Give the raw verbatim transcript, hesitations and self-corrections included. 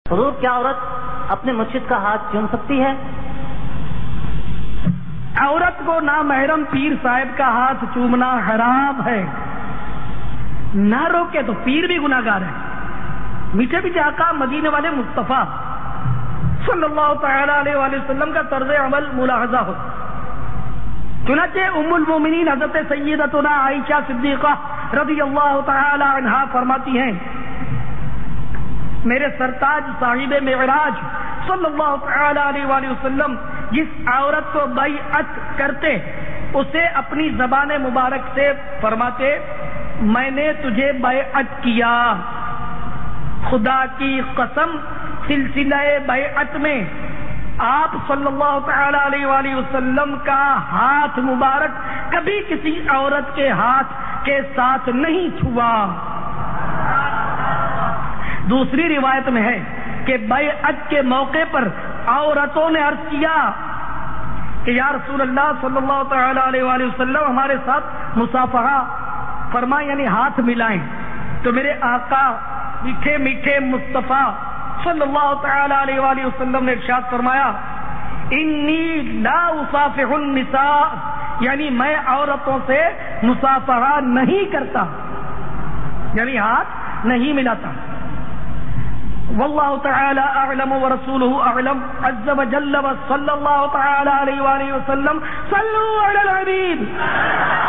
حضور کیا عورت اپنے مرشد کا ہاتھ چوم سکتی ہے؟ عورت کو نامحرم پیر صاحب کا ہاتھ چومنا حرام ہے. نہ روکے تو پیر بھی گناہگار ہے. میٹھے میٹھے آقا مدینے والے مصطفیٰ صلی اللہ تعالی علیہ وآلہ وسلم کا طرز عمل ملاحظہ ہو. چنانچہ ام المومنین حضرت سیدتنا عائشہ صدیقہ رضی اللہ تعالی عنہا فرماتی ہیں، میرے سرتاج صاحب معراج صلی اللہ تعالی علیہ وآلہ وسلم جس عورت کو بیعت کرتے اسے اپنی زبان مبارک سے فرماتے، میں نے تجھے بیعت کیا. خدا کی قسم سلسلہ بیعت میں آپ صلی اللہ تعالی علیہ وآلہ وسلم کا ہاتھ مبارک کبھی کسی عورت کے ہاتھ کے ساتھ نہیں چھوا. دوسری روایت میں ہے کہ بیعت کے موقع پر عورتوں نے عرض کیا کہ یا رسول اللہ صلی اللہ تعالی علیہ وآلہ وسلم ہمارے ساتھ مصافحہ فرمائیں، یعنی ہاتھ ملائیں. تو میرے آقا میٹھے میٹھے مصطفیٰ صلی اللہ تعالی علیہ وآلہ وسلم نے ارشاد فرمایا، انی لا اصافح النساء، یعنی میں عورتوں سے مصافحہ نہیں کرتا، یعنی ہاتھ نہیں ملاتا. واللہ تعالی اعلم ورسولہ اعلم عز وجل وصلی اللہ تعالی علیہ وآلہ وسلم صلوا علی الحبیب.